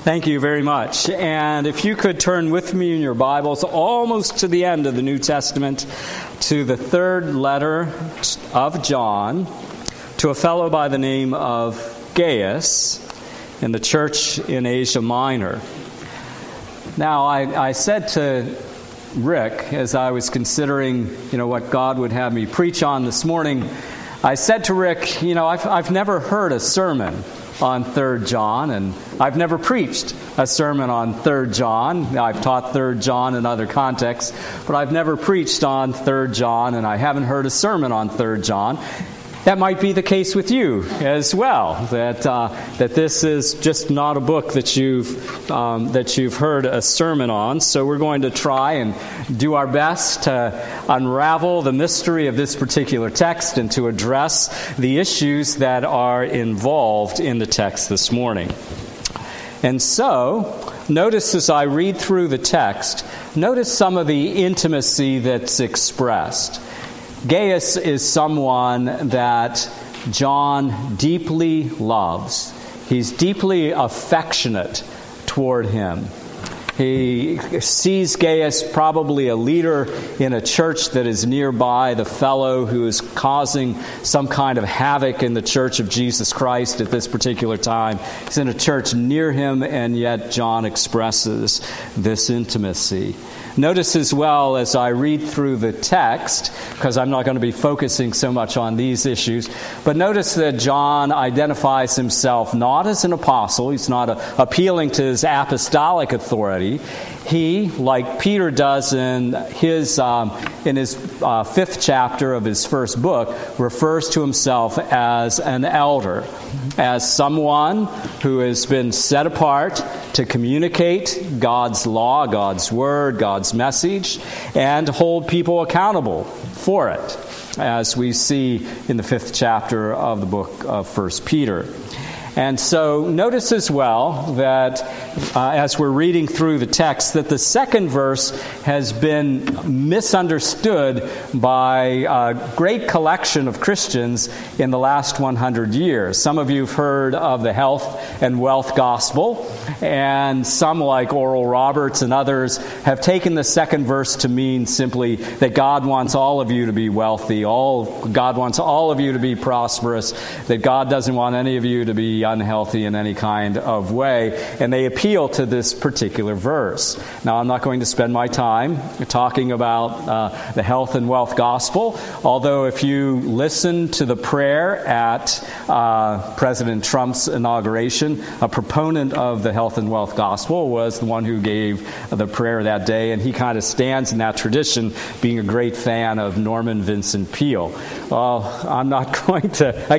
Thank you very much. And if you could turn with me in your Bibles almost to the end of the New Testament, to the third letter of John, to a fellow by the name of Gaius in the church in Asia Minor. Now, I said to Rick, as I was considering, what God would have me preach on this morning, I said to Rick, I've never heard a sermon on 3 John, and I've never preached a sermon on 3 John. I've taught 3 John in other contexts, but I've never preached on 3 John, and I haven't heard a sermon on 3 John. That might be the case with you as well, that this is just not a book that you've heard a sermon on. So we're going to try and do our best to unravel the mystery of this particular text and to address the issues that are involved in the text this morning. And so, notice as I read through the text, notice some of the intimacy that's expressed. Gaius is someone that John deeply loves. He's deeply affectionate toward him. He sees Gaius probably a leader in a church that is nearby, the fellow who is causing some kind of havoc in the church of Jesus Christ at this particular time. He's in a church near him, and yet John expresses this intimacy. Notice as well as I read through the text, because I'm not going to be focusing so much on these issues, but notice that John identifies himself not as an apostle. He's not appealing to his apostolic authority. He, like Peter does in his 5th chapter of his first book, refers to himself as an elder, as someone who has been set apart to communicate God's law, God's word, God's message, and hold people accountable for it, as we see in the 5th chapter of the book of 1 Peter. And so notice as well that as we're reading through the text, that the second verse has been misunderstood by a great collection of Christians in the last 100 years. Some of you have heard of the health and wealth gospel, and some, like Oral Roberts and others, have taken the second verse to mean simply that God wants all of you to be wealthy, God wants all of you to be prosperous, that God doesn't want any of you to be unhealthy in any kind of way, and they appeal to this particular verse. Now, I'm not going to spend my time talking about the health and wealth gospel, although if you listen to the prayer at President Trump's inauguration, a proponent of the health and wealth gospel was the one who gave the prayer that day, and he kind of stands in that tradition, being a great fan of Norman Vincent Peale. Well, I'm not going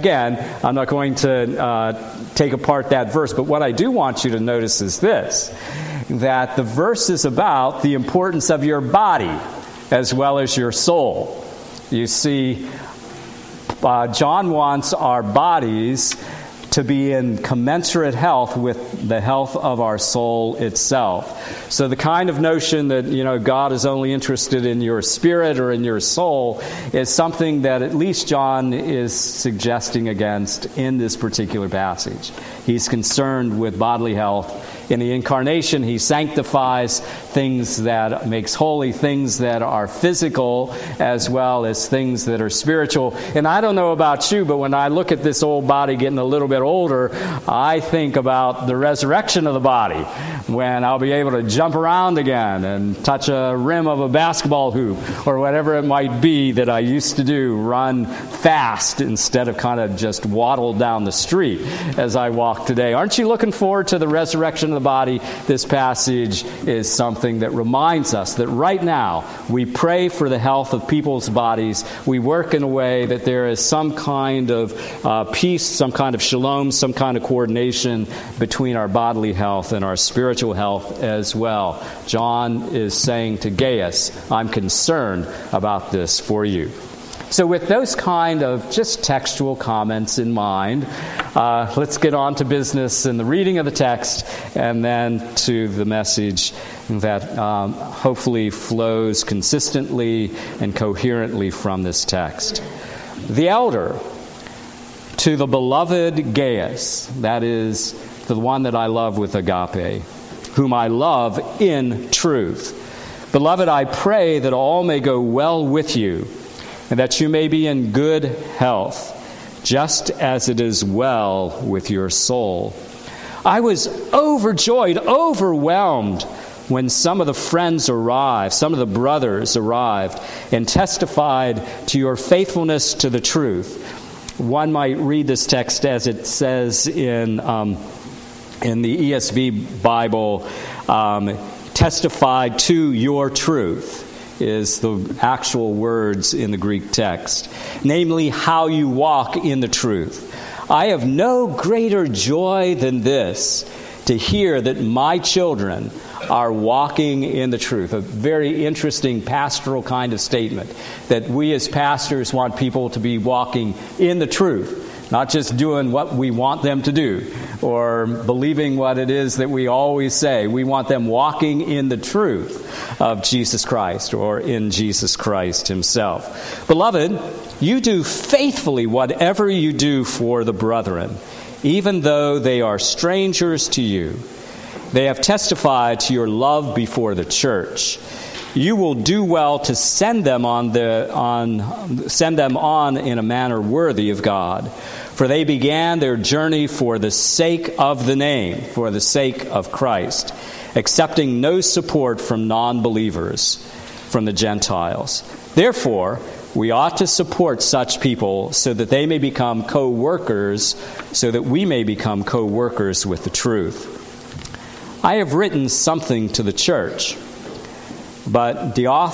to take apart that verse, but what I do want you to notice is this, that the verse is about the importance of your body as well as your soul. You see, John wants our bodies to be in commensurate health with the health of our soul itself. So the kind of notion that, God is only interested in your spirit or in your soul is something that at least John is suggesting against in this particular passage. He's concerned with bodily health. In the incarnation, he sanctifies things that makes holy, things that are physical, as well as things that are spiritual. And I don't know about you, but when I look at this old body getting a little bit older, I think about the resurrection of the body, when I'll be able to jump around again and touch a rim of a basketball hoop, or whatever it might be that I used to do, run fast instead of kind of just waddle down the street as I walk today. Aren't you looking forward to the resurrection of the body? This passage is something that reminds us that right now we pray for the health of people's bodies. We work in a way that there is some kind of peace, some kind of shalom, some kind of coordination between our bodily health and our spiritual health as well. John is saying to Gaius, I'm concerned about this for you. So with those kind of just textual comments in mind, let's get on to business in the reading of the text and then to the message that hopefully flows consistently and coherently from this text. The elder to the beloved Gaius, that is the one that I love with agape, whom I love in truth. Beloved, I pray that all may go well with you, and that you may be in good health, just as it is well with your soul. I was overjoyed, overwhelmed, when some of the friends arrived, some of the brothers arrived, and testified to your faithfulness to the truth. One might read this text as it says in the ESV Bible, testified to your truth is the actual words in the Greek text, namely how you walk in the truth. I have no greater joy than this, to hear that my children are walking in the truth. A very interesting pastoral kind of statement, that we as pastors want people to be walking in the truth, not just doing what we want them to do or believing what it is that we always say. We want them walking in the truth of Jesus Christ, or in Jesus Christ himself. Beloved, you do faithfully whatever you do for the brethren, even though they are strangers to you. They have testified to your love before the church. You will do well to send them on in a manner worthy of God. For they began their journey for the sake of the name, for the sake of Christ, accepting no support from non-believers, from the Gentiles. Therefore, we ought to support such people so that they may become co-workers, so that we may become co-workers with the truth. I have written something to the church, but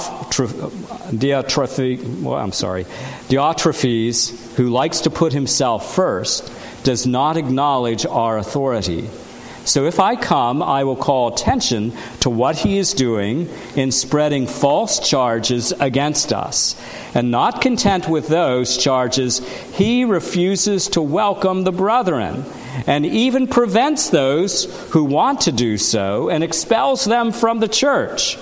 Diotrephes, who likes to put himself first, does not acknowledge our authority. So if I come, I will call attention to what he is doing in spreading false charges against us. And not content with those charges, he refuses to welcome the brethren, and even prevents those who want to do so, and expels them from the church.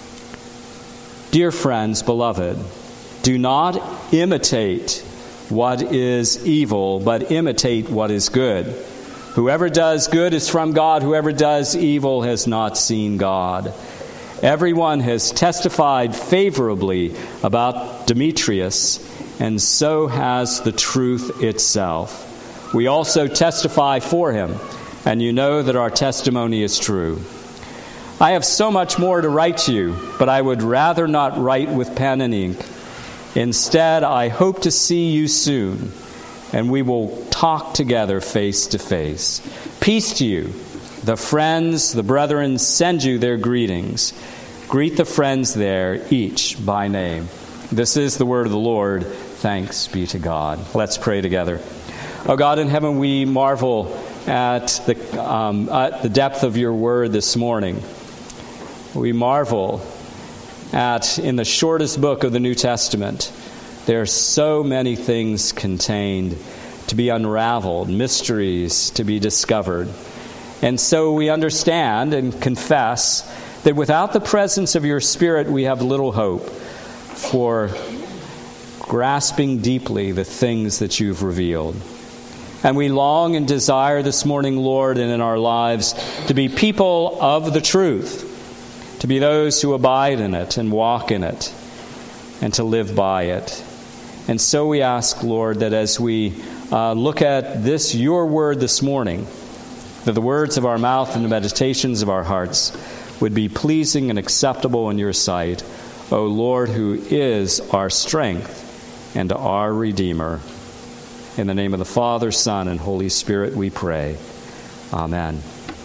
Dear friends, beloved, do not imitate what is evil, but imitate what is good. Whoever does good is from God. Whoever does evil has not seen God. Everyone has testified favorably about Demetrius, and so has the truth itself. We also testify for him, and you know that our testimony is true. I have so much more to write to you, but I would rather not write with pen and ink. Instead, I hope to see you soon, and we will talk together face to face. Peace to you. The friends, the brethren, send you their greetings. Greet the friends there, each by name. This is the word of the Lord. Thanks be to God. Let's pray together. Oh God in heaven, we marvel at the depth of your word this morning. We marvel at, in the shortest book of the New Testament, there are so many things contained to be unraveled, mysteries to be discovered. And so we understand and confess that without the presence of your Spirit, we have little hope for grasping deeply the things that you've revealed. And we long and desire this morning, Lord, and in our lives, to be people of the truth, to be those who abide in it and walk in it, and to live by it. And so we ask, Lord, that as we look at this, your word this morning, that the words of our mouth and the meditations of our hearts would be pleasing and acceptable in your sight, O Lord, who is our strength and our Redeemer. In the name of the Father, Son, and Holy Spirit we pray. Amen.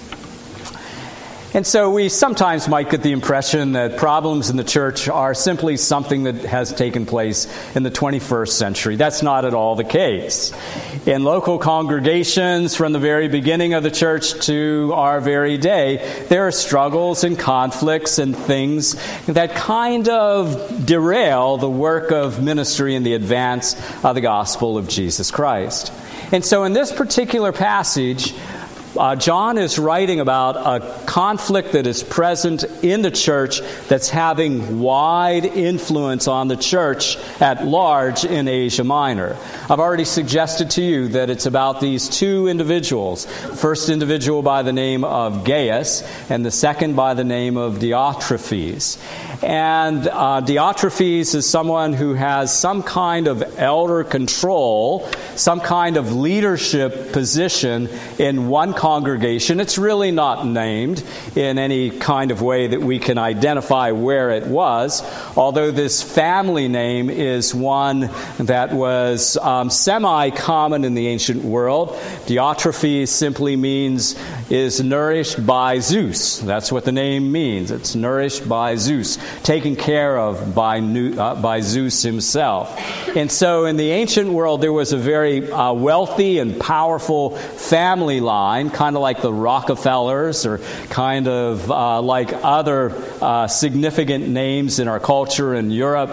And so we sometimes might get the impression that problems in the church are simply something that has taken place in the 21st century. That's not at all the case. In local congregations from the very beginning of the church to our very day, there are struggles and conflicts and things that kind of derail the work of ministry and the advance of the gospel of Jesus Christ. And so in this particular passage, John is writing about a conflict that is present in the church that's having wide influence on the church at large in Asia Minor. I've already suggested to you that it's about these two individuals. The first individual by the name of Gaius, and the second by the name of Diotrephes. And Diotrephes is someone who has some kind of elder control, some kind of leadership position in one congregation. It's really not named in any kind of way that we can identify where it was, although this family name is one that was semi-common in the ancient world. Diotrephes simply means is nourished by Zeus. That's what the name means. It's nourished by Zeus, taken care of by Zeus himself. And so in the ancient world, there was a very wealthy and powerful family line, kind of like the Rockefellers or kind of like other significant names in our culture in Europe.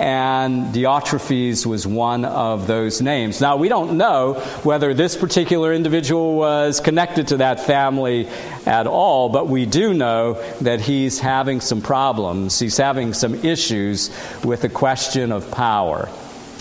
And Diotrephes was one of those names. Now, we don't know whether this particular individual was connected to that family at all, but we do know that he's having some problems. He's having some issues with the question of power,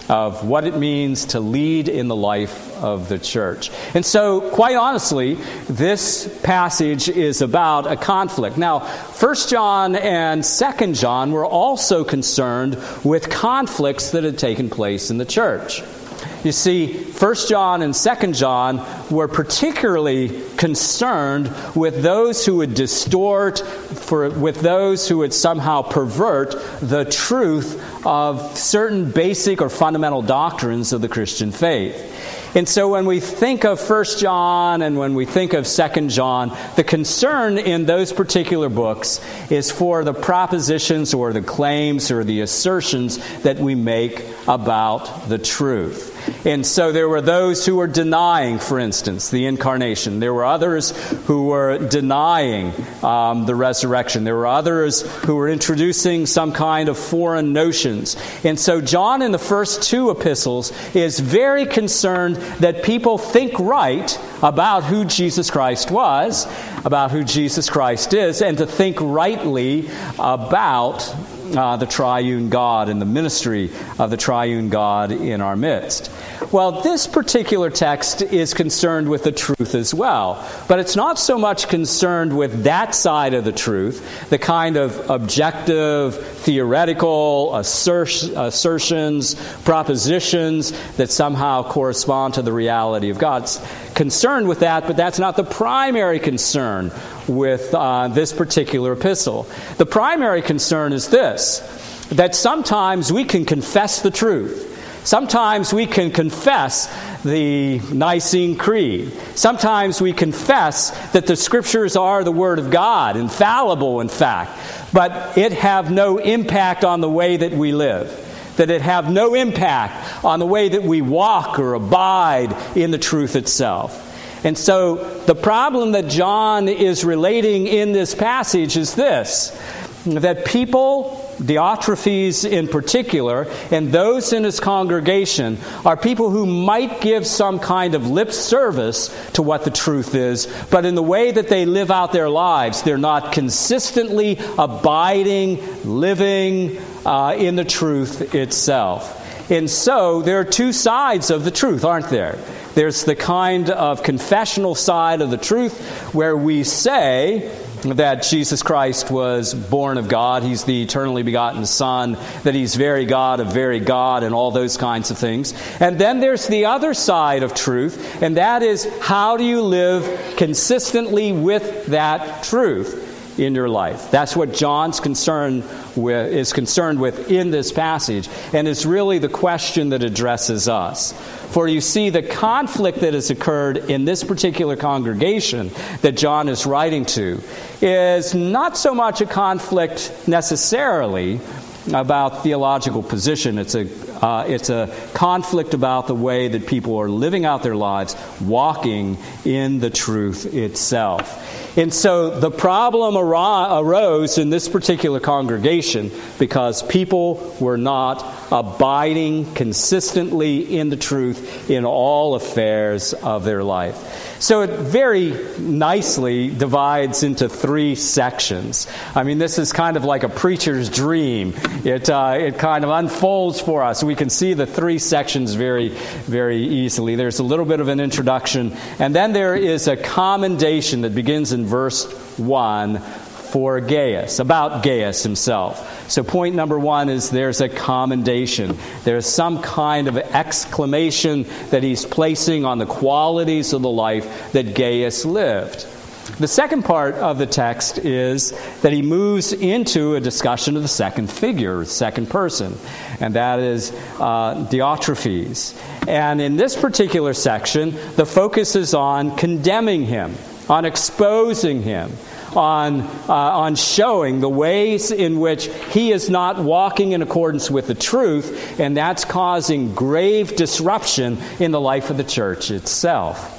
of what it means to lead in the life of the church. And so, quite honestly, this passage is about a conflict. Now, 1 John and 2 John were also concerned with conflicts that had taken place in the church. You see, 1 John and 2 John were particularly concerned with those who would distort, with those who would somehow pervert the truth of certain basic or fundamental doctrines of the Christian faith. And so when we think of 1 John and when we think of 2 John, the concern in those particular books is for the propositions or the claims or the assertions that we make about the truth. And so there were those who were denying, for instance, the incarnation. There were others who were denying the resurrection. There were others who were introducing some kind of foreign notions. And so John, in the first two epistles, is very concerned that people think right about who Jesus Christ was, about who Jesus Christ is, and to think rightly about the triune God and the ministry of the triune God in our midst. Well, this particular text is concerned with the truth as well, but it's not so much concerned with that side of the truth, the kind of objective, theoretical assertions, propositions that somehow correspond to the reality of God. It's concerned with that, but that's not the primary concern with this particular epistle. The primary concern is this, that sometimes we can confess the truth. Sometimes we can confess the Nicene Creed. Sometimes we confess that the Scriptures are the Word of God, infallible in fact, but it have no impact on the way that we live. That it have no impact on the way that we walk or abide in the truth itself. And so the problem that John is relating in this passage is this, that people, Diotrephes in particular, and those in his congregation are people who might give some kind of lip service to what the truth is, but in the way that they live out their lives, they're not consistently abiding, living in the truth itself. And so there are two sides of the truth, aren't there? There's the kind of confessional side of the truth where we say that Jesus Christ was born of God, He's the eternally begotten Son, that He's very God of very God, and all those kinds of things. And then there's the other side of truth, and that is, how do you live consistently with that truth in your life? That's what John's concerned with in this passage, and it's really the question that addresses us. For you see, the conflict that has occurred in this particular congregation that John is writing to is not so much a conflict necessarily about theological position. It's a conflict about the way that people are living out their lives, walking in the truth itself. And so the problem arose in this particular congregation because people were not abiding consistently in the truth in all affairs of their life. So it very nicely divides into 3 sections. I mean, this is kind of like a preacher's dream. It kind of unfolds for us. We can see the 3 sections very, very easily. There's a little bit of an introduction, and then there is a commendation that begins in verse 1 for Gaius, about Gaius himself. So point number 1 is there's a commendation. There's some kind of exclamation that he's placing on the qualities of the life that Gaius lived. The second part of the text is that he moves into a discussion of the second figure, second person, and that is Diotrephes. And in this particular section, the focus is on condemning him, on exposing him, on showing the ways in which he is not walking in accordance with the truth, and that's causing grave disruption in the life of the church itself.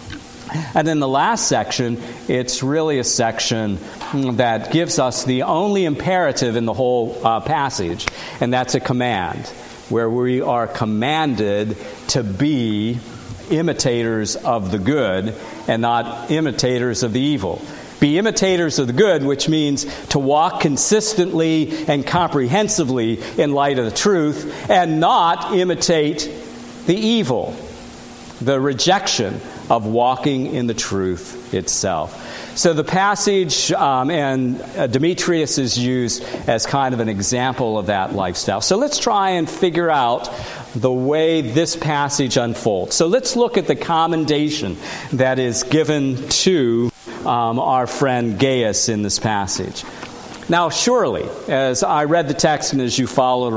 And in the last section, it's really a section that gives us the only imperative in the whole passage, and that's a command, where we are commanded to be imitators of the good and not imitators of the evil. Be imitators of the good, which means to walk consistently and comprehensively in light of the truth, and not imitate the evil, the rejection of walking in the truth itself. So the passage, and Demetrius is used as kind of an example of that lifestyle. So let's try and figure out the way this passage unfolds. So let's look at the commendation that is given to our friend Gaius in this passage. Now, surely, as I read the text and as you followed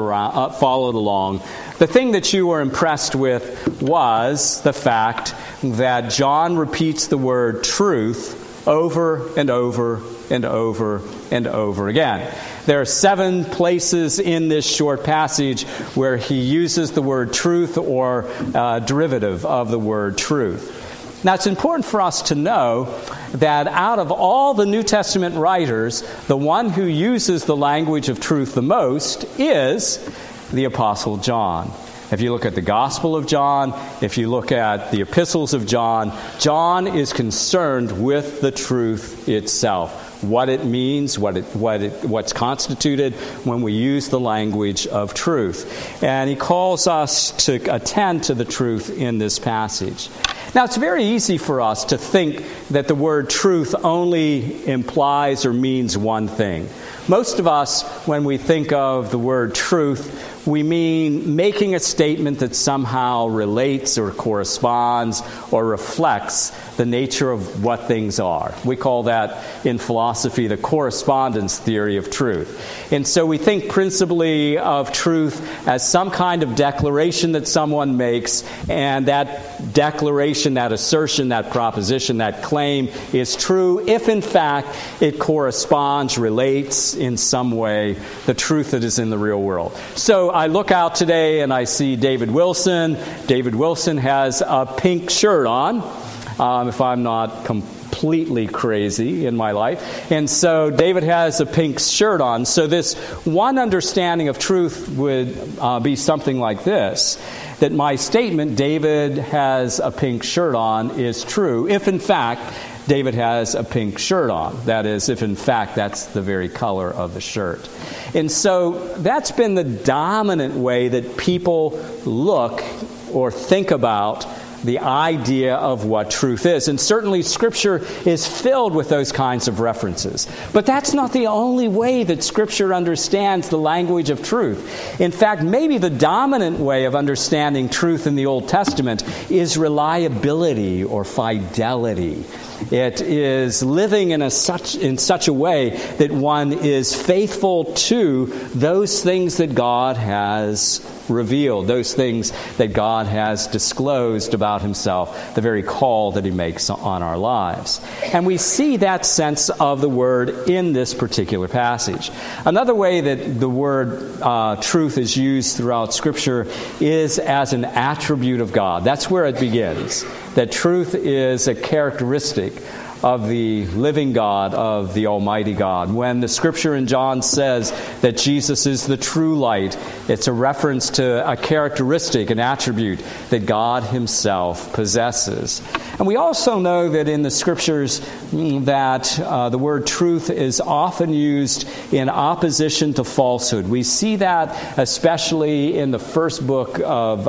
along, the thing that you were impressed with was the fact that John repeats the word truth over and over and over and over again. There are 7 places in this short passage where he uses the word truth or derivative of the word truth. Now, it's important for us to know that out of all the New Testament writers, the one who uses the language of truth the most is the Apostle John. If you look at the Gospel of John, if you look at the epistles of John, John is concerned with the truth itself, what it means, what's constituted when we use the language of truth. And he calls us to attend to the truth in this passage. Now, it's very easy for us to think that the word truth only implies or means one thing. Most of us, when we think of the word truth, we mean making a statement that somehow relates or corresponds or reflects the nature of what things are. We call that in philosophy the correspondence theory of truth. And so we think principally of truth as some kind of declaration that someone makes, and that declaration, that assertion, that proposition, that claim is true if in fact it corresponds, relates in some way the truth that is in the real world. So I look out today and I see David Wilson. David Wilson has a pink shirt on, if I'm not completely crazy in my life. And so David has a pink shirt on. So this one understanding of truth would be something like this, that my statement, David has a pink shirt on, is true if in fact David has a pink shirt on. That is, if in fact that's the very color of the shirt. And so that's been the dominant way that people look or think about the idea of what truth is. And certainly Scripture is filled with those kinds of references. But that's not the only way that Scripture understands the language of truth. In fact, maybe the dominant way of understanding truth in the Old Testament is reliability or fidelity. It is living in such a way that one is faithful to those things that God has revealed, those things that God has disclosed about himself, the very call that he makes on our lives. And we see that sense of the word in this particular passage. Another way that the word truth is used throughout Scripture is as an attribute of God. That's where it begins. That truth is a characteristic of the living God, of the Almighty God. When the scripture in John says that Jesus is the true light, it's a reference to a characteristic, an attribute that God himself possesses. And we also know that in the scriptures that the word truth is often used in opposition to falsehood. We see that especially in the first book of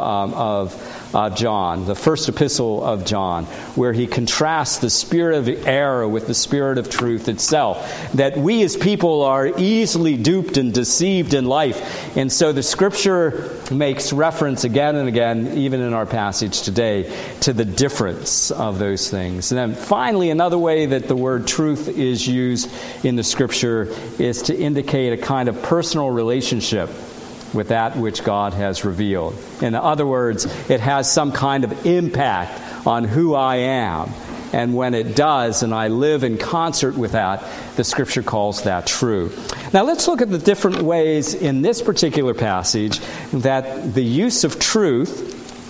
John, the first epistle of John, where he contrasts the spirit of error with the spirit of truth itself. That we as people are easily duped and deceived in life. And so the scripture makes reference again and again, even in our passage today, to the difference of those things. And then finally, another way that the word truth is used in the scripture is to indicate a kind of personal relationship with that which God has revealed. In other words, it has some kind of impact on who I am. And when it does, and I live in concert with that, the Scripture calls that true. Now let's look at the different ways in this particular passage that the use of truth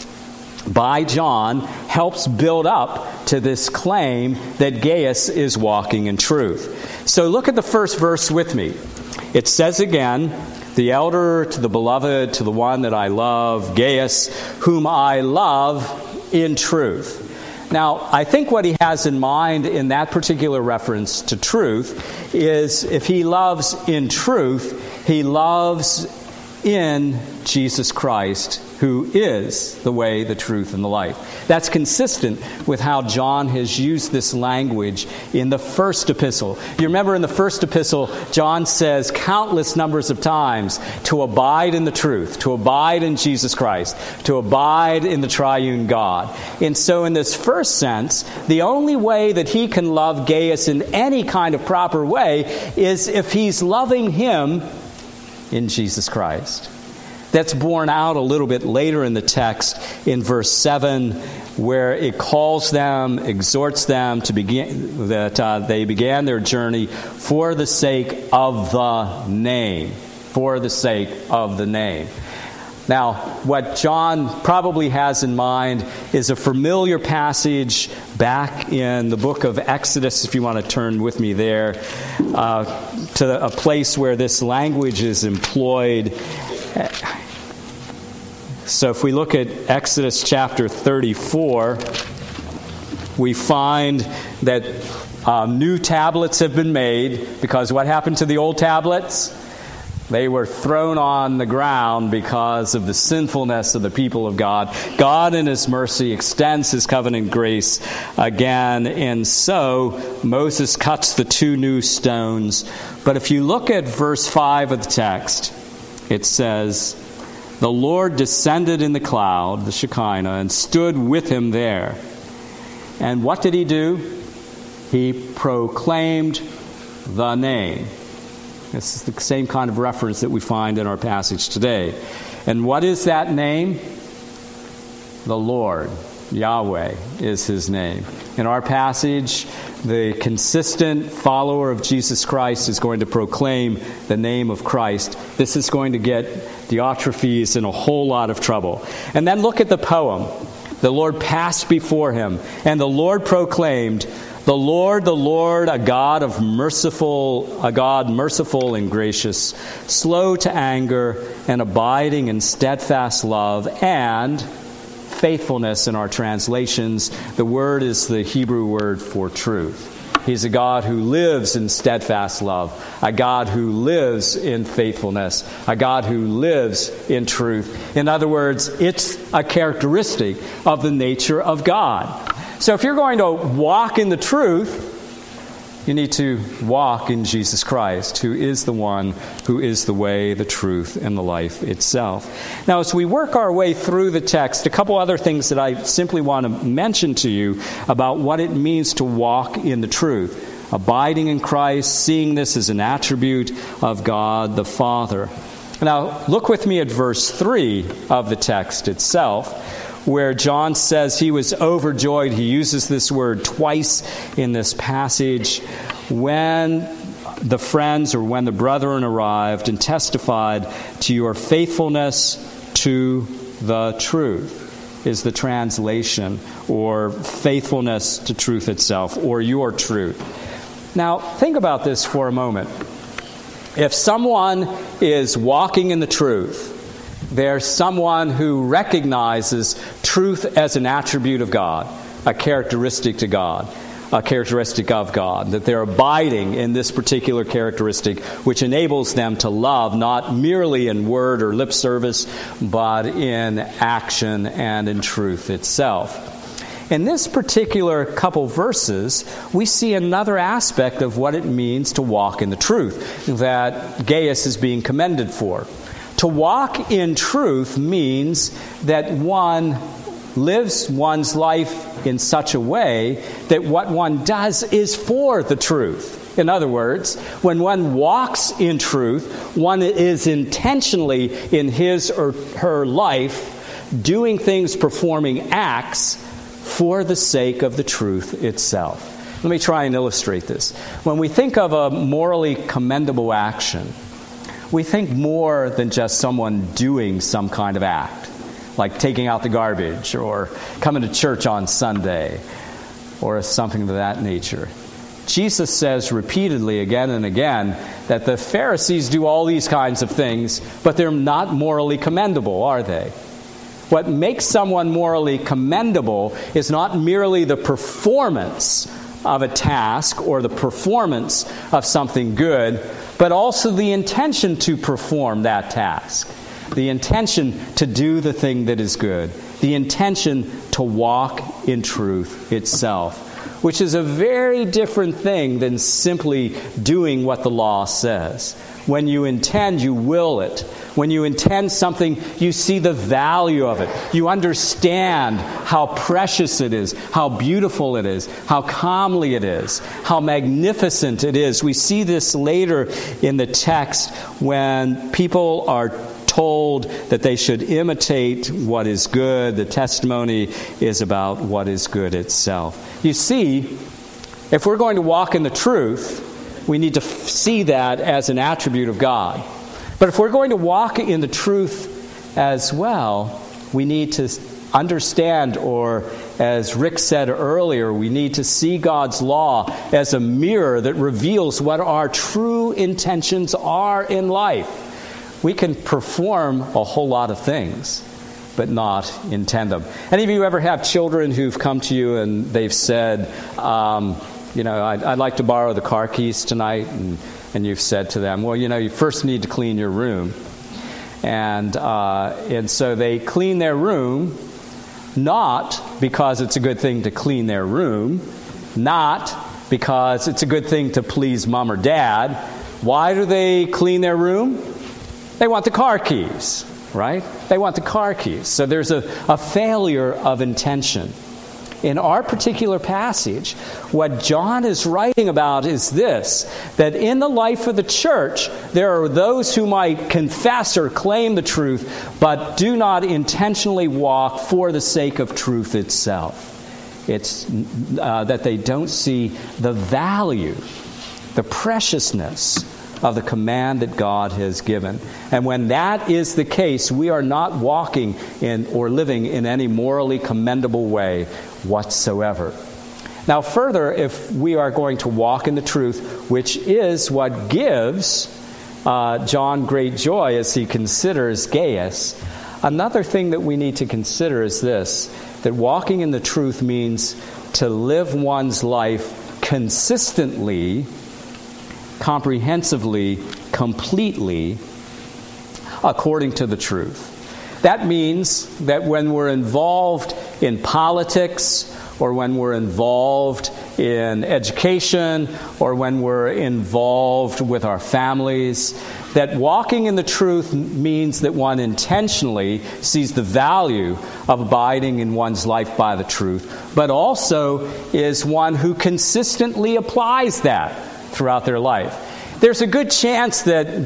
by John helps build up to this claim that Gaius is walking in truth. So look at the first verse with me. It says again, "The elder to the beloved, to the one that I love, Gaius, whom I love in truth." Now, I think what he has in mind in that particular reference to truth is if he loves in truth, he loves in Jesus Christ, who is the way, the truth, and the life. That's consistent with how John has used this language in the first epistle. You remember in the first epistle, John says countless numbers of times to abide in the truth, to abide in Jesus Christ, to abide in the triune God. And so in this first sense, the only way that he can love Gaius in any kind of proper way is if he's loving him in Jesus Christ. That's borne out a little bit later in the text in verse 7, where it calls them, exhorts them to begin, that they began their journey for the sake of the name. For the sake of the name. Now, what John probably has in mind is a familiar passage back in the book of Exodus, if you want to turn with me there, to a place where this language is employed. So if we look at Exodus chapter 34, we find that new tablets have been made, because what happened to the old tablets? They were thrown on the ground because of the sinfulness of the people of God. God in His mercy extends His covenant grace again, and so Moses cuts the 2 new stones. But if you look at verse 5 of the text, it says, "The Lord descended in the cloud," the Shekinah, "and stood with him there." And what did he do? He proclaimed the name. This is the same kind of reference that we find in our passage today. And what is that name? The Lord. Yahweh is His name. In our passage, the consistent follower of Jesus Christ is going to proclaim the name of Christ. This is going to get Diotrephes in a whole lot of trouble. And then look at the poem. The Lord passed before him, and the Lord proclaimed, the Lord, a God merciful and gracious, slow to anger, and abiding in steadfast love and faithfulness." In our translations, the word is the Hebrew word for truth. He's a God who lives in steadfast love, a God who lives in faithfulness, a God who lives in truth. In other words, it's a characteristic of the nature of God. So if you're going to walk in the truth, you need to walk in Jesus Christ, who is the one who is the way, the truth, and the life itself. Now, as we work our way through the text, a couple other things that I simply want to mention to you about what it means to walk in the truth. Abiding in Christ, seeing this as an attribute of God the Father. Now, look with me at verse 3 of the text itself, where John says he was overjoyed. He uses this word twice in this passage. When the friends, or when the brethren arrived and testified to your faithfulness to the truth. is the translation, or faithfulness to truth itself, or your truth. Now, think about this for a moment. If someone is walking in the truth, there's someone who recognizes truth as an attribute of God, a characteristic to God, a characteristic of God, that they're abiding in this particular characteristic, which enables them to love not merely in word or lip service, but in action and in truth itself. In this particular couple verses, we see another aspect of what it means to walk in the truth that Gaius is being commended for. To walk in truth means that one lives one's life in such a way that what one does is for the truth. In other words, when one walks in truth, one is intentionally in his or her life doing things, performing acts for the sake of the truth itself. Let me try and illustrate this. When we think of a morally commendable action, we think more than just someone doing some kind of act, like taking out the garbage or coming to church on Sunday or something of that nature. Jesus says repeatedly again and again that the Pharisees do all these kinds of things, but they're not morally commendable, are they? What makes someone morally commendable is not merely the performance of a task or the performance of something good, but also the intention to perform that task, the intention to do the thing that is good, the intention to walk in truth itself, which is a very different thing than simply doing what the law says. When you intend, you will it. When you intend something, you see the value of it. You understand how precious it is, how beautiful it is, how comely it is, how magnificent it is. We see this later in the text when people are told that they should imitate what is good. The testimony is about what is good itself. You see, if we're going to walk in the truth, we need to see that as an attribute of God. But if we're going to walk in the truth as well, we need to understand, or as Rick said earlier, we need to see God's law as a mirror that reveals what our true intentions are in life. We can perform a whole lot of things, but not intend them. Any of you ever have children who've come to you and they've said, I'd like to borrow the car keys tonight, and you've said to them, well, you first need to clean your room. And so they clean their room, not because it's a good thing to clean their room, not because it's a good thing to please mom or dad. Why do they clean their room? They want the car keys, right? They want the car keys. So there's a failure of intention. In our particular passage, what John is writing about is this, that in the life of the church, there are those who might confess or claim the truth, but do not intentionally walk for the sake of truth itself. It's that they don't see the value, the preciousness of the command that God has given. And when that is the case, we are not walking in or living in any morally commendable way whatsoever. Now further, if we are going to walk in the truth, which is what gives John great joy as he considers Gaius, another thing that we need to consider is this, that walking in the truth means to live one's life consistently, comprehensively, completely, according to the truth. That means that when we're involved in politics, or when we're involved in education, or when we're involved with our families, that walking in the truth means that one intentionally sees the value of abiding in one's life by the truth, but also is one who consistently applies that throughout their life. There's a good chance that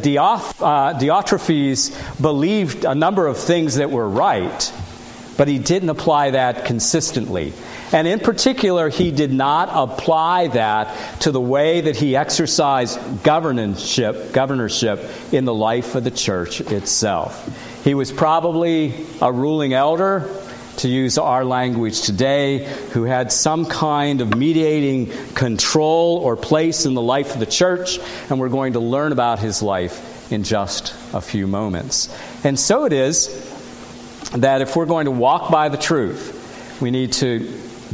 Diotrephes believed a number of things that were right, but he didn't apply that consistently. And in particular, he did not apply that to the way that he exercised governorship in the life of the church itself. He was probably a ruling elder, to use our language today, who had some kind of mediating control or place in the life of the church, and we're going to learn about his life in just a few moments. And so it is that if we're going to walk by the truth, we need to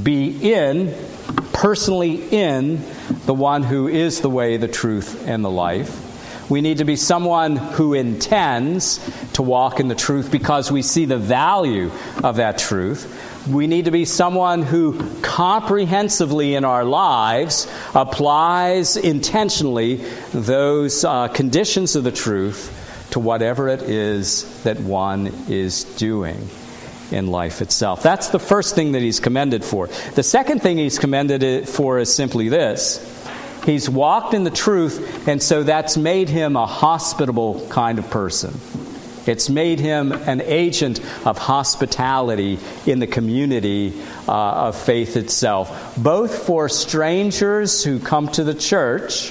be personally in the one who is the way, the truth, and the life. We need to be someone who intends to walk in the truth because we see the value of that truth. We need to be someone who comprehensively in our lives applies intentionally those conditions of the truth to whatever it is that one is doing in life itself. That's the first thing that he's commended for. The second thing he's commended for is simply this. He's walked in the truth, and so that's made him a hospitable kind of person. It's made him an agent of hospitality in the community of faith itself, both for strangers who come to the church,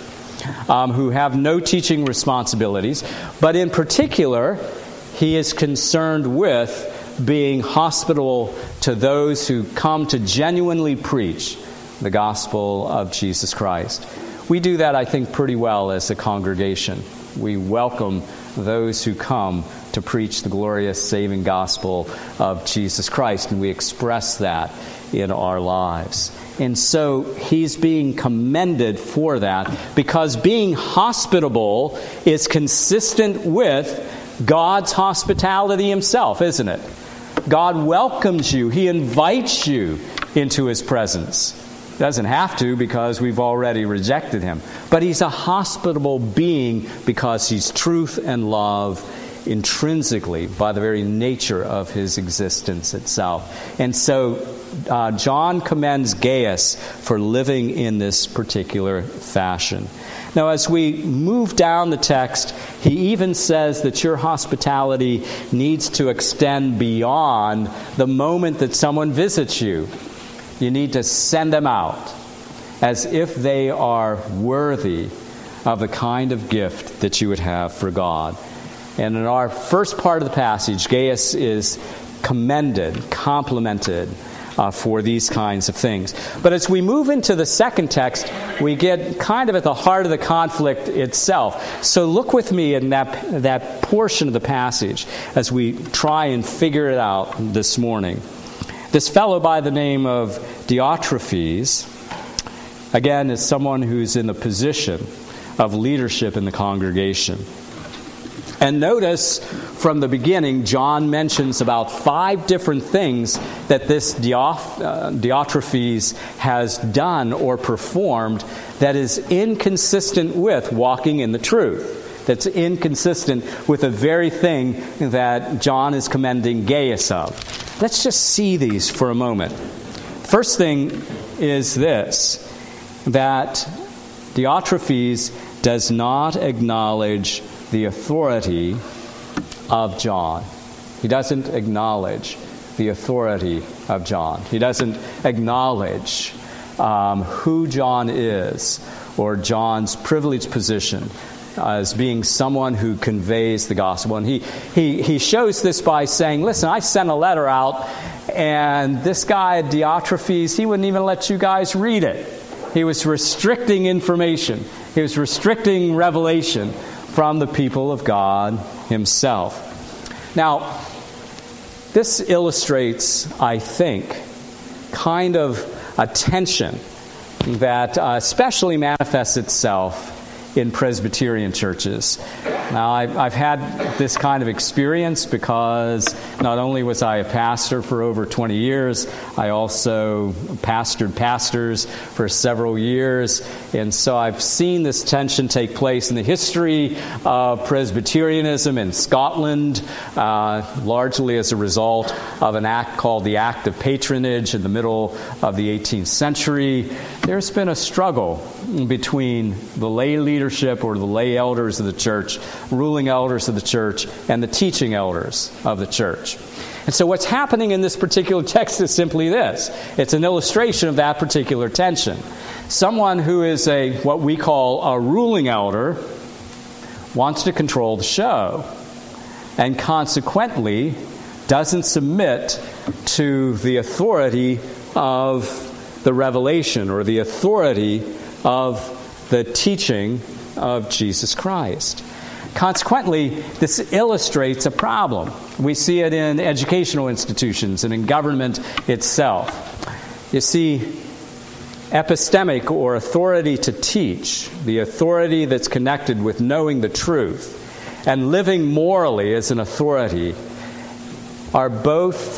who have no teaching responsibilities, but in particular, he is concerned with being hospitable to those who come to genuinely preach the gospel of Jesus Christ. We do that, I think, pretty well as a congregation. We welcome those who come to preach the glorious saving gospel of Jesus Christ, and we express that in our lives. And so he's being commended for that because being hospitable is consistent with God's hospitality himself, isn't it? God welcomes you. He invites you into his presence. Doesn't have to because we've already rejected him. But he's a hospitable being because he's truth and love intrinsically by the very nature of his existence itself. And so John commends Gaius for living in this particular fashion. Now, as we move down the text, he even says that your hospitality needs to extend beyond the moment that someone visits you. You need to send them out as if they are worthy of the kind of gift that you would have for God. And in our first part of the passage, Gaius is commended, complimented for these kinds of things. But as we move into the second text, we get kind of at the heart of the conflict itself. So look with me in that portion of the passage as we try and figure it out this morning. This fellow by the name of Diotrephes, again, is someone who's in the position of leadership in the congregation. And notice from the beginning, John mentions about 5 different things that this Diotrephes has done or performed that is inconsistent with walking in the truth. That's inconsistent with the very thing that John is commending Gaius of. Let's just see these for a moment. First thing is this, that Diotrephes does not acknowledge the authority of John. He doesn't acknowledge the authority of John. He doesn't acknowledge who John is or John's privileged position as being someone who conveys the gospel. And he shows this by saying, listen, I sent a letter out, and this guy, Diotrephes, he wouldn't even let you guys read it. He was restricting information. He was restricting revelation from the people of God himself. Now, this illustrates, I think, kind of a tension that especially manifests itself in Presbyterian churches. Now, I've had this kind of experience because not only was I a pastor for over 20 years, I also pastored pastors for several years. And so I've seen this tension take place in the history of Presbyterianism in Scotland, largely as a result of an act called the Act of Patronage in the middle of the 18th century. There's been a struggle between the lay leadership or the lay elders of the church, ruling elders of the church, and the teaching elders of the church. And so what's happening in this particular text is simply this. It's an illustration of that particular tension. Someone who is what we call a ruling elder wants to control the show, and consequently doesn't submit to the authority of the revelation or the authority of the teaching of Jesus Christ. Consequently, this illustrates a problem. We see it in educational institutions and in government itself. You see, epistemic or authority to teach, the authority that's connected with knowing the truth and living morally as an authority, are both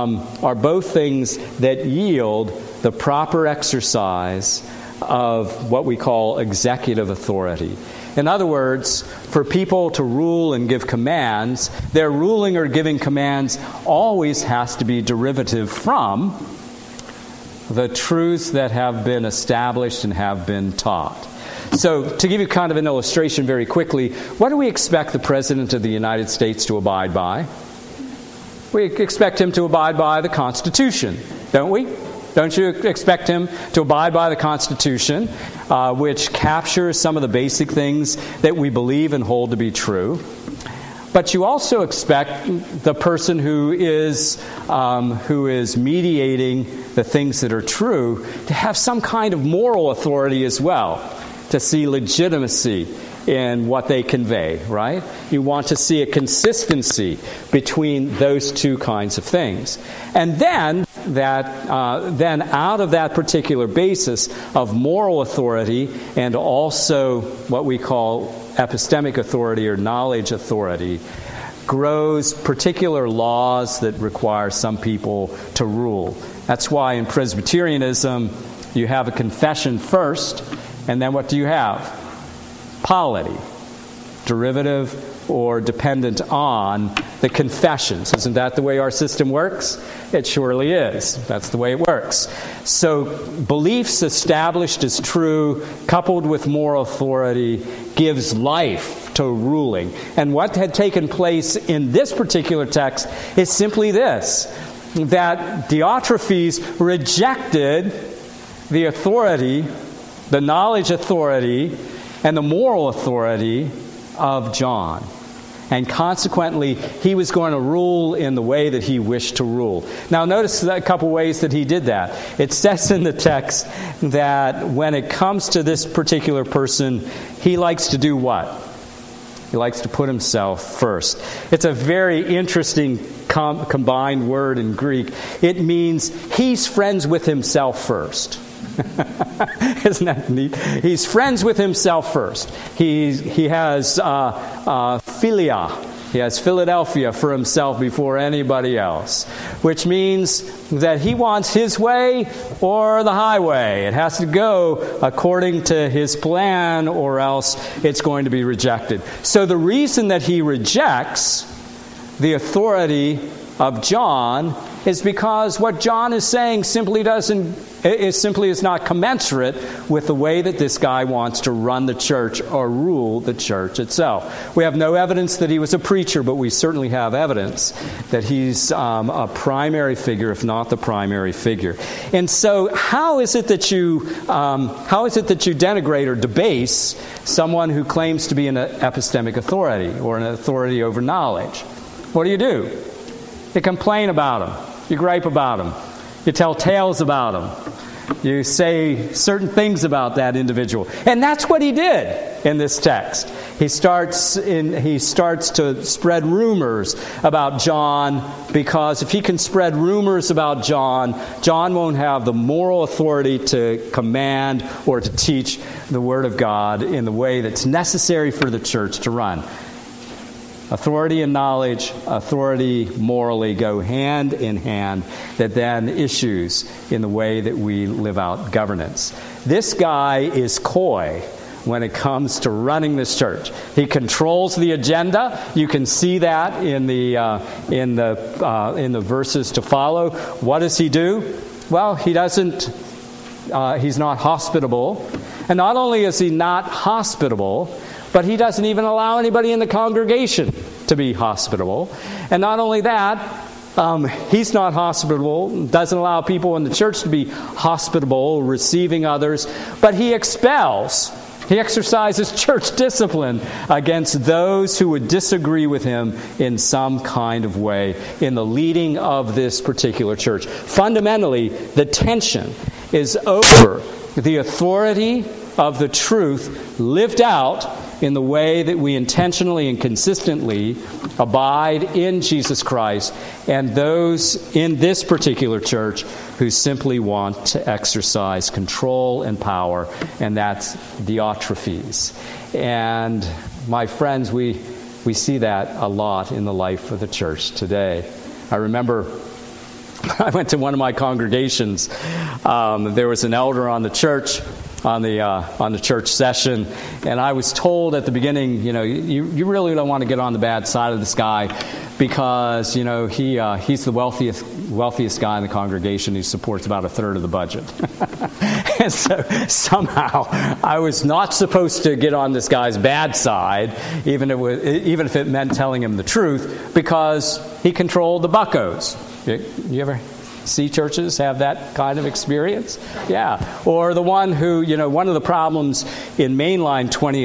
things that yield the proper exercise of what we call executive authority. In other words, for people to rule and give commands, their ruling or giving commands always has to be derivative from the truths that have been established and have been taught. So, to give you kind of an illustration very quickly, what do we expect the President of the United States to abide by? We expect him to abide by the Constitution, don't we? Don't you expect him to abide by the Constitution, which captures some of the basic things that we believe and hold to be true? But you also expect the person who is mediating the things that are true to have some kind of moral authority as well, to see legitimacy in what they convey, right? You want to see a consistency between those two kinds of things. And then out of that particular basis of moral authority and also what we call epistemic authority or knowledge authority grows particular laws that require some people to rule. That's why in Presbyterianism you have a confession first, and then what do you have? Polity, derivative or dependent on the confessions. Isn't that the way our system works? It surely is. That's the way it works. So beliefs established as true, coupled with moral authority, gives life to ruling. And what had taken place in this particular text is simply this, that Diotrephes rejected the authority, the knowledge authority, and the moral authority of John. And consequently, he was going to rule in the way that he wished to rule. Now, notice a couple ways that he did that. It says in the text that when it comes to this particular person, he likes to do what? He likes to put himself first. It's a very interesting combined word in Greek. It means he's friends with himself first. Isn't that neat? He's friends with himself first. He has philia. He has Philadelphia for himself before anybody else, which means that he wants his way or the highway. It has to go according to his plan, or else it's going to be rejected. So the reason that he rejects the authority of John is because what John is saying simply is not commensurate with the way that this guy wants to run the church or rule the church itself. We have no evidence that he was a preacher, but we certainly have evidence that he's a primary figure, if not the primary figure. And so, how is it that you denigrate or debase someone who claims to be an epistemic authority or an authority over knowledge? What do? You complain about him. You gripe about him. You tell tales about him. You say certain things about that individual. And that's what he did in this text. He starts to spread rumors about John, because if he can spread rumors about John, John won't have the moral authority to command or to teach the Word of God in the way that's necessary for the church to run. Authority and knowledge, authority morally go hand in hand, that then issues in the way that we live out governance. This guy is coy when it comes to running this church. He controls the agenda. You can see that in the verses to follow. What does he do? Well, he doesn't. He's not hospitable, and not only is he not hospitable, but he doesn't even allow anybody in the congregation to be hospitable. And not only that, he's not hospitable, doesn't allow people in the church to be hospitable, receiving others, but he expels He exercises church discipline against those who would disagree with him in some kind of way in the leading of this particular church. Fundamentally, the tension is over the authority of the truth lived out in the way that we intentionally and consistently abide in Jesus Christ, and those in this particular church who simply want to exercise control and power, and that's Diotrephes. And my friends, we see that a lot in the life of the church today. I remember I went to one of my congregations. There was an elder on the church, on the church session, and I was told at the beginning, you really don't want to get on the bad side of this guy because he's the wealthiest guy in the congregation. He supports about a third of the budget. And so somehow I was not supposed to get on this guy's bad side, even if it meant telling him the truth, because he controlled the buckos. You ever see churches have that kind of experience? Yeah. Or the one who, one of the problems in mainline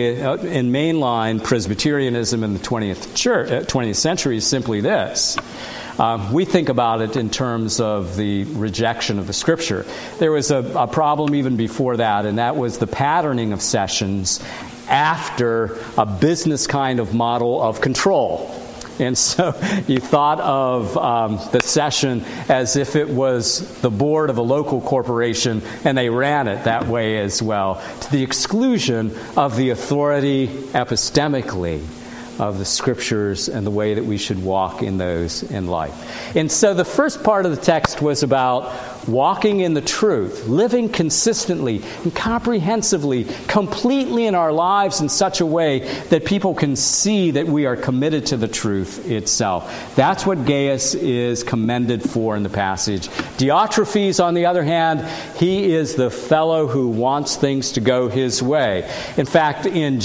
Presbyterianism in the 20th century is simply this. We think about it in terms of the rejection of the Scripture. There was a problem even before that, and that was the patterning of sessions after a business kind of model of control. And so you thought of the session as if it was the board of a local corporation, and they ran it that way as well, to the exclusion of the authority epistemically of the Scriptures and the way that we should walk in those in life. And so the first part of the text was about walking in the truth, living consistently and comprehensively, completely in our lives in such a way that people can see that we are committed to the truth itself. That's what Gaius is commended for in the passage. Diotrephes, on the other hand, he is the fellow who wants things to go his way. In fact, in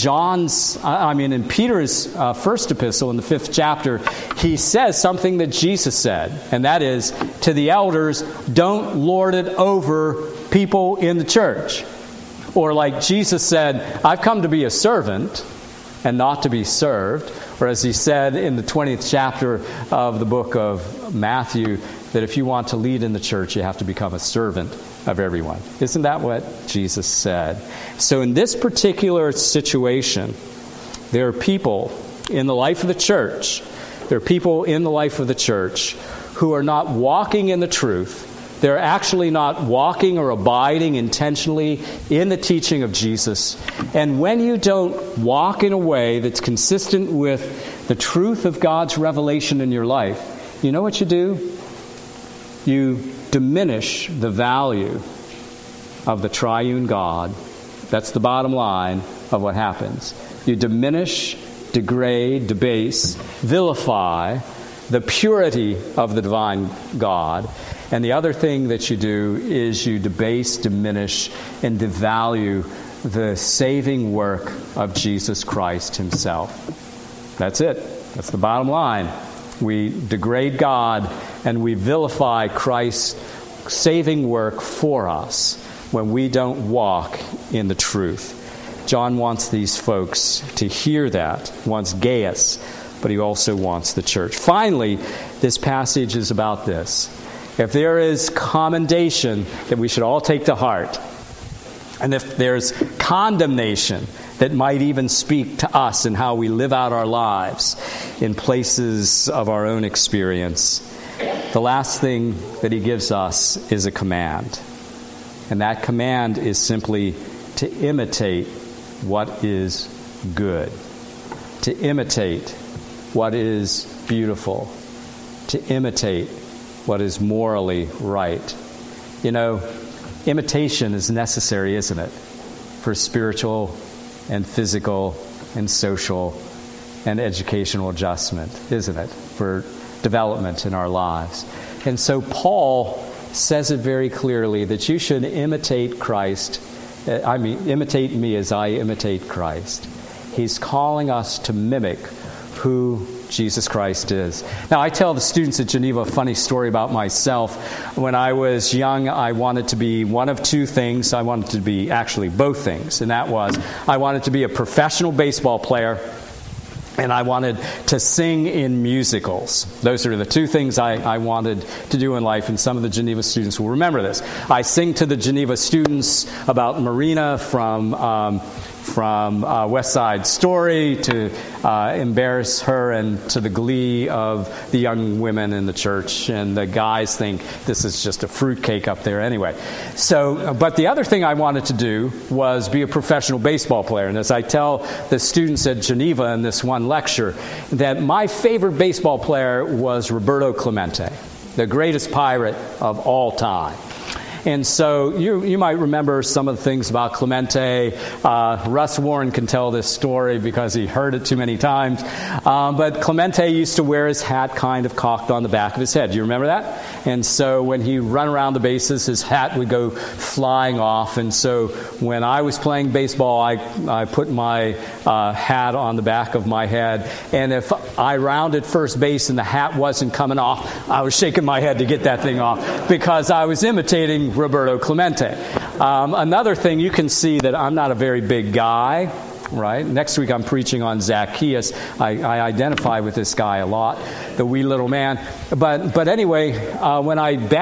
Peter's first epistle, in the 5th chapter, he says something that Jesus said, and that is, to the elders, don't lord it over people in the church. Or like Jesus said, I've come to be a servant and not to be served. Or as he said in the 20th chapter of the book of Matthew, that if you want to lead in the church, you have to become a servant of everyone. Isn't that what Jesus said? So in this particular situation, there are people in the life of the church, who are not walking in the truth. They're actually not walking or abiding intentionally in the teaching of Jesus. And when you don't walk in a way that's consistent with the truth of God's revelation in your life, you know what you do? You diminish the value of the triune God. That's the bottom line of what happens. You diminish, degrade, debase, vilify the purity of the divine God. And the other thing that you do is you debase, diminish, and devalue the saving work of Jesus Christ himself. That's it. That's the bottom line. We degrade God and we vilify Christ's saving work for us when we don't walk in the truth. John wants these folks to hear that. He wants Gaius, but he also wants the church. Finally, this passage is about this. If there is commendation that we should all take to heart, and if there's condemnation that might even speak to us and how we live out our lives in places of our own experience, the last thing that he gives us is a command. And that command is simply to imitate what is good, to imitate what is beautiful, to imitate what is morally right. Imitation is necessary, isn't it? For spiritual and physical and social and educational adjustment, isn't it? For development in our lives. And so Paul says it very clearly that you should imitate Christ. Imitate me as I imitate Christ. He's calling us to mimic who Jesus Christ is. Now, I tell the students at Geneva a funny story about myself. When I was young, I wanted to be one of two things. I wanted to be actually both things, and that was I wanted to be a professional baseball player, and I wanted to sing in musicals. Those are the two things I wanted to do in life, and some of the Geneva students will remember this. I sing to the Geneva students about Marina from West Side Story to embarrass her, and to the glee of the young women in the church. And the guys think this is just a fruitcake up there anyway. So, but the other thing I wanted to do was be a professional baseball player. And as I tell the students at Geneva in this one lecture, that my favorite baseball player was Roberto Clemente, the greatest pirate of all time. And so you might remember some of the things about Clemente. Russ Warren can tell this story because he heard it too many times. But Clemente used to wear his hat kind of cocked on the back of his head. Do you remember that? And so when he run around the bases, his hat would go flying off. And so when I was playing baseball, I put my hat on the back of my head. And if I rounded first base and the hat wasn't coming off, I was shaking my head to get that thing off because I was imitating Roberto Clemente. Another thing, you can see that I'm not a very big guy, right? Next week I'm preaching on Zacchaeus. I identify with this guy a lot, the wee little man. But anyway, when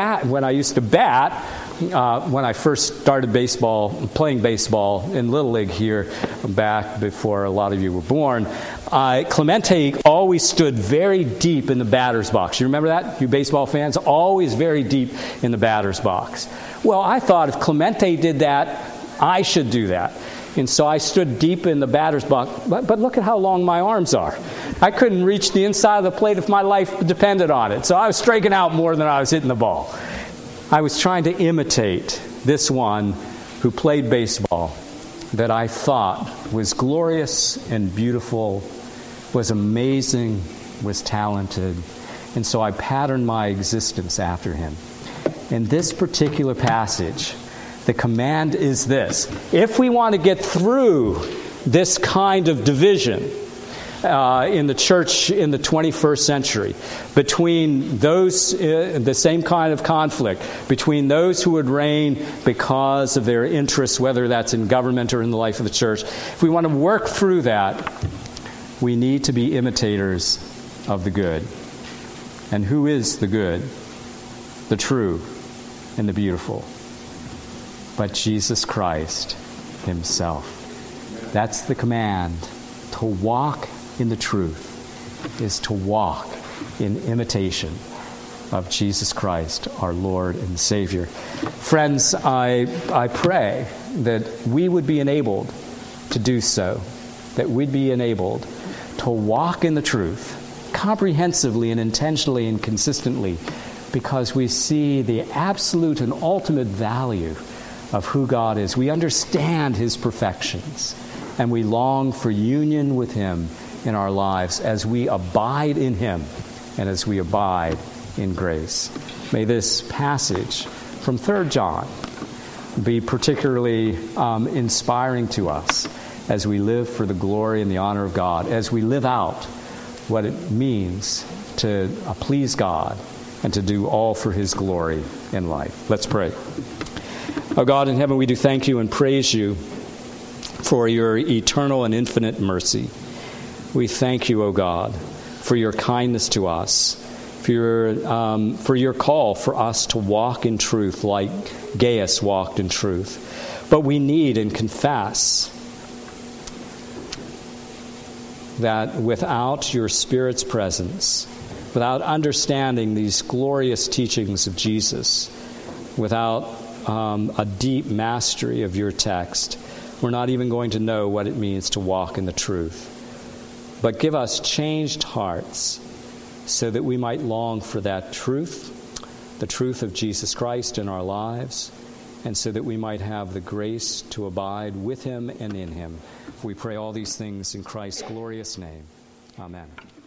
I used to bat, when I first started playing baseball in Little League here back before a lot of you were born, Clemente always stood very deep in the batter's box. You remember that? You baseball fans? Always very deep in the batter's box. Well, I thought if Clemente did that, I should do that. And so I stood deep in the batter's box. But look at how long my arms are. I couldn't reach the inside of the plate if my life depended on it. So I was striking out more than I was hitting the ball. I was trying to imitate this one who played baseball that I thought was glorious and beautiful, was amazing, was talented. And so I patterned my existence after him. In this particular passage, the command is this: if we want to get through this kind of division in the church in the 21st century, between those, the same kind of conflict, between those who would reign because of their interests, whether that's in government or in the life of the church, if we want to work through that, we need to be imitators of the good. And who is the good, the true, and the beautiful? But Jesus Christ himself. That's the command. To walk in the truth is to walk in imitation of Jesus Christ, our Lord and Savior. Friends, I pray that we would be enabled to do so, that we'd be enabled to walk in the truth comprehensively and intentionally and consistently, because we see the absolute and ultimate value of who God is. We understand his perfections, and we long for union with him in our lives as we abide in him and as we abide in grace. May this passage from 3 John be particularly inspiring to us as we live for the glory and the honor of God, as we live out what it means to please God and to do all for his glory in life. Let's pray. Oh God in heaven, we do thank you and praise you for your eternal and infinite mercy. We thank you, O God, for your kindness to us, for your call for us to walk in truth like Gaius walked in truth. But we need and confess that without your Spirit's presence, without understanding these glorious teachings of Jesus, without a deep mastery of your text, we're not even going to know what it means to walk in the truth. But give us changed hearts so that we might long for that truth, the truth of Jesus Christ in our lives, and so that we might have the grace to abide with him and in him. We pray all these things in Christ's glorious name. Amen.